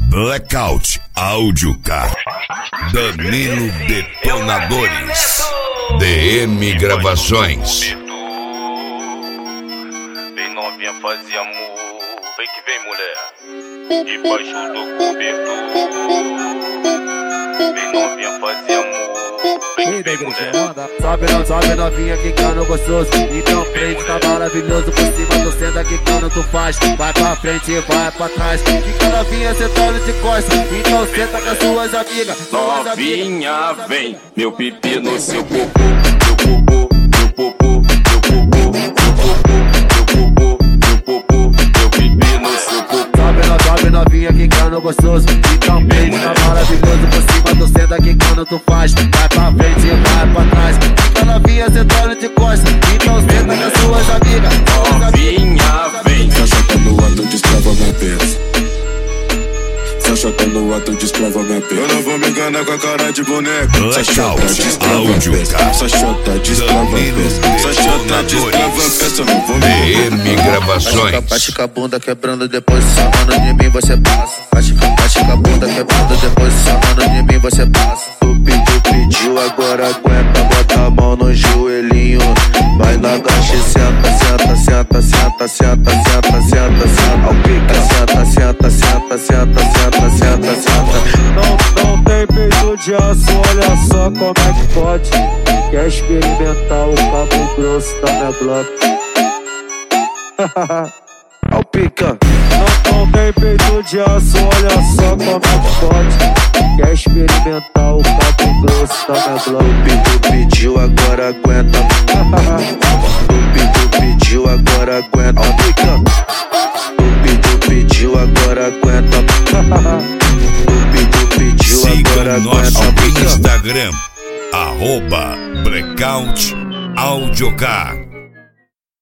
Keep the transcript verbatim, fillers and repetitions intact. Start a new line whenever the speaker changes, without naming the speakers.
Blackout Audiocar, Danilo Detonadores, D M Gravações.
Vem novinha fazer amor, vem que vem mulher, debaixo do cobertor. Vem novinha fazer amor, vem que vem mulher.
Sobe, não, sobe novinha quicando gostoso. Então frente, tá maravilhoso. Por cima do senta quicando tu faz. Vai pra frente e vai pra trás. Fica novinha sentando de costas. Então senta com as suas amigas.
Novinha vem, meu pipi no seu popô. Meu popô, meu popô, meu popô, meu popô, meu popô, meu popô, meu pipi no seu popô.
Sobe, não, sobe novinha quicando gostoso. Então frente, tá maravilhoso. Por cima do senta quicando tu faz. Vai pra frente e vai pra trás. Fica novinha sentando de costas. Então senta com as suas amigas.
Novinha vem.
Se acha no ato, desprova minha peça. Se acha no ato, desprova minha peça. Eu não vou me enganar com a cara de boneca. Se achota, desprova a peça. Se achota, desprova a peça. Se achota, desprova a peça. Eu não vou me
D M Gravações.
Bate com a bunda quebrando, depois sarrando de mim você passa. Bate com a bunda quebrando, depois sarrando de mim você passa. Tu pediu, pediu, agora aguenta, bota a mão no joelhinho. Vai na gacha e senta, senta, senta, senta, senta, senta, senta, senta. Ao pica, senta, senta, senta, senta, senta, senta, senta.
Não, não tem peito de aço, olha só como é que pode. Quer experimentar o cabo grosso da minha bloco?
Ao pica.
Não, não tem peito de aço, olha só como é que pode. Quer experimentar o cabo grosso da minha bloco?
Tu pediu, agora aguenta. Tu pediu, agora aguenta. Ao pica. Tu pediu, agora aguenta. Tu pediu, agora
Siga nosso
aguenta.
Instagram, arroba Blackout Audiocar.